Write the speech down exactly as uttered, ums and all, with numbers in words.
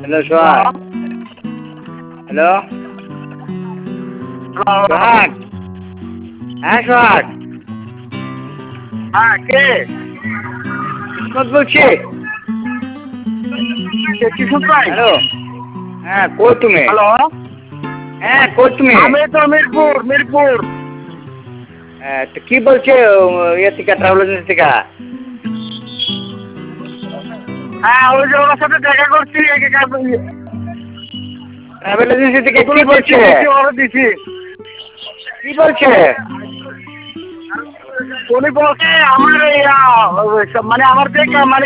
Hello সোহাগ। Hello সোহাগ। হ্যাঁ সোহাগ। হ্যাঁ কে বিনোদ বলছি। কিশোর ভাই? হ্যালো হ্যাঁ কই তুমি? হ্যালো, হ্যাঁ কই তুমি? আমি তো মিরপুর মিরপুর। হ্যাঁ তো কি বলছে ইয়ে থেকে ট্রাভেল এজেন্সি থেকে? হ্যাঁ ওই যে ওর সাথে দেখা করছি। ট্রাভেল এজেন্সি থেকে কি বলছে? ওরা দিছি। কি বলছে? উনি বলছে আমার এই, আহ, মানে আমার যে মানে